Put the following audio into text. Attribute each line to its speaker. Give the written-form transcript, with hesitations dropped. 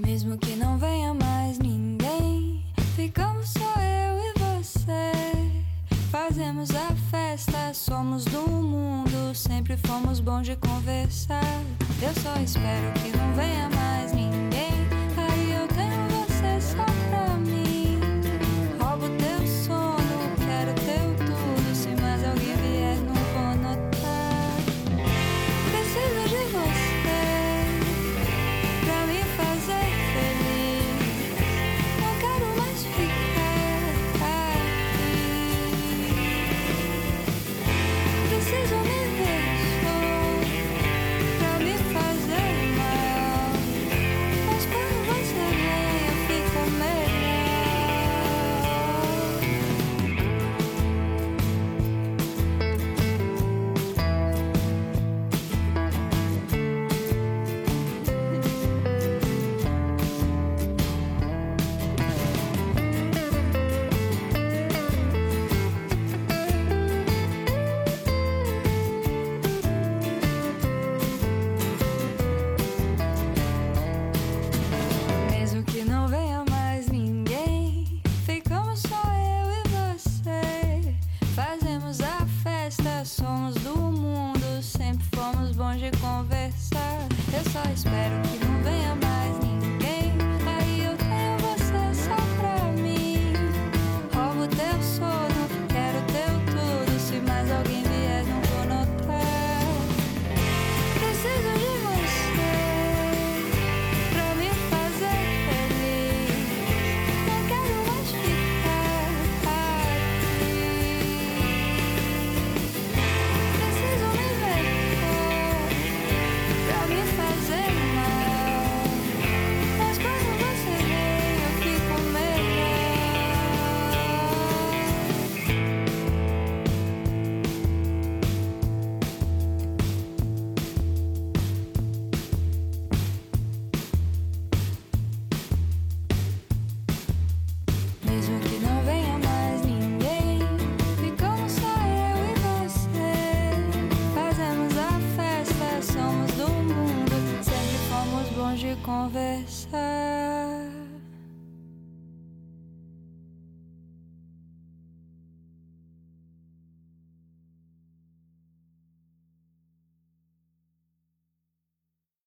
Speaker 1: Mesmo que não venha mais ninguém, ficamos só eu e você. Fazemos a festa, somos do mundo, sempre fomos bons de conversar. Eu só espero que não venha mais ninguém, aí eu tenho você só pra mim. Roubo teu sono, quero teu tudo, se mais alguém vier não vou notar. Preciso de você pra me fazer feliz, não quero mais ficar aqui. Preciso me ver só pra me fazer mal, mas quando você vem eu fico melhor. Mesmo que não venha mais ninguém, ficamos só eu e você. Fazemos a festa, somos do mundo, sempre fomos bons de conversar. Eu só espero que não venha mais